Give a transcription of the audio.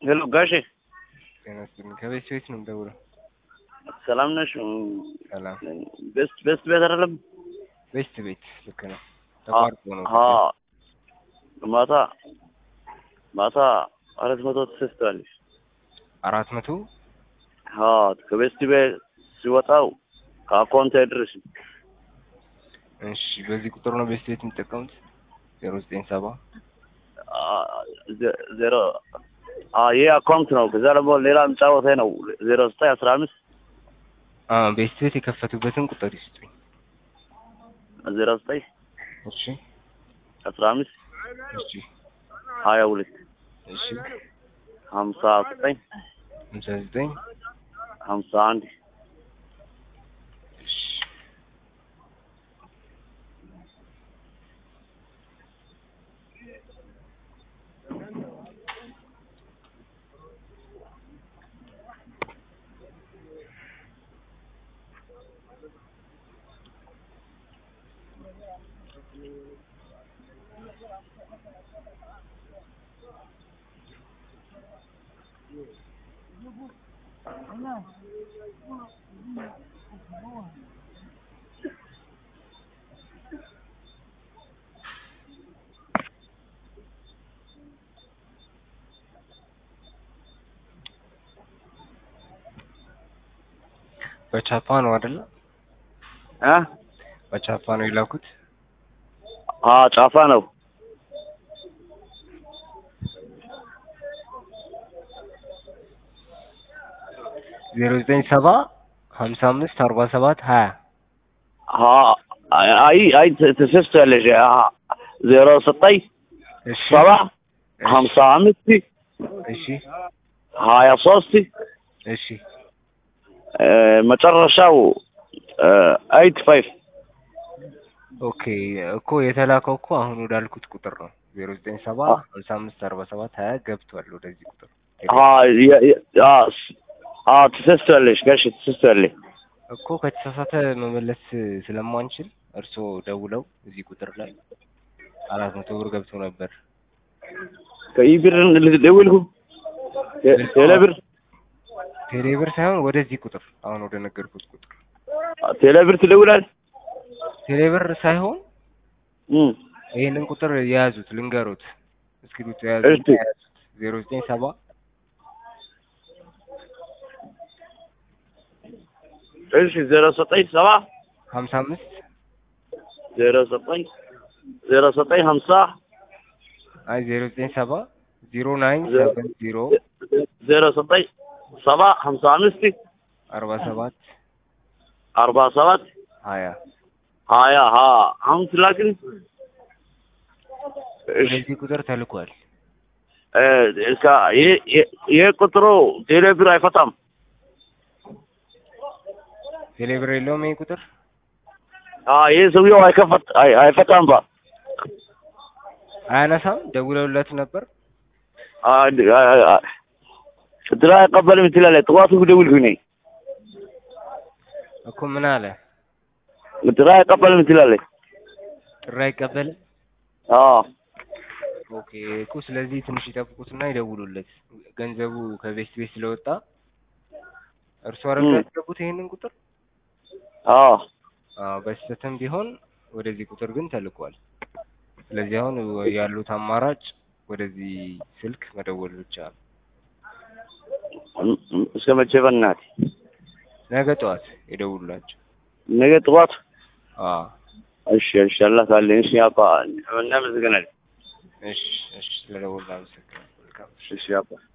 ሄሎ ጋሼ ጤናስጥልኝ ከቤት ቤት ነው የምደውለው። ሰላም ነሽ? ሰላም ቤስት ቤት አይደለም? ቤስት ቤት ልክ ነው። ተቋርጦ ነው። ማታ 400 ተሰጥቷልሽ። 400 ከቤስት ቤት ሲወጣው ከአካውንት አይደርስም። እሺ በዚህ ቁጥር ነው ቤስት ቤት የምትጠቀሙት? 097 ይሄ አካውንት ነው። ከዛ ደግሞ ሌላ ምጫወታ ነው 0915 ቤስት ቤት የከፈቱበትን ቁጥር ይስጡኝ። 09 እሺ 15 እሺ 22 እሺ 59 59 51 እሺ በቻፓ ነው አይደል? በቻፓ ነው የላኩት? ጫፋ ነው። ዜሮ 0970 አይ ተሰስቷለሽ። 09 እሺ 7 55 እሺ 23 እሺ መጨረሻው 85 ኦኬ እኮ የተላከው እኮ አሁን ወዳልኩት ቁጥር ነው። 0970 55 47 20 ገብቷል ወደዚህ ቁጥር። ተሰስቷለሽ ጋሽ ተሰስቷለሽ እኮ ከተሳሳተ መመለስ ስለማንችል እርስዎ ደውለው እዚህ ቁጥር ላይ 400 ብር ገብቶ ነበር። ከኢብርን ልደውልኩ ቴሌብር ሳይሆን ወደዚህ ቁጥር አሁን ወደ ነገርኩት ቁጥር ቴሌብር ትደውላለህ? ቴሌብር ሳይሆን ይሄንን ቁጥር የያዙት ልንገሩት። እስክሪብቶ የያዙት 0970 እሺ 0970 55 0950 አይ 0970 0970 0970 55 47 47 20 አሁን ስላክን ወደዚህ ቁጥር ተልኳል። ይሄ ቁጥሩ ቴሌብር አይፈታም። ቴሌብር የለውም ይሄ ቁጥር? ይሄ ሰውዬው አይፈታም። አያነሳም? ደውለውለት ነበር? ጥራ አይቀበልም ትላለህ። ጠዋቱ ደውልኩኝ ነኝ እኮ ምን አለ? ጥራ አይቀበልም ትላለህ። ጥራ አይቀበልም? ኦኬ እኮ ስለዚህ ትንሽ ይጠብቁትና ይደውሉለት። ገንዘቡ ከቤስት ቤት ስለወጣ እርሱ አረጋ ያደረጉት ይሄንን ቁጥር? በስተትም ቢሆን ወደዚህ ቁጥር ግን ተልኳል። ስለዚህ አሁን ያሉት አማራጭ ወደዚህ ስልክ መደወል ብቻ ነው። እስከ መቼ በእናትህ? ነገ ጠዋት ይደውሉላቸው። ነገ ጠዋት? እሺ አላህ ካለ እሺ አባ እናመሰግናለን። እሺ ስለደወሉ አመሰግናለሁ። እሺ አባ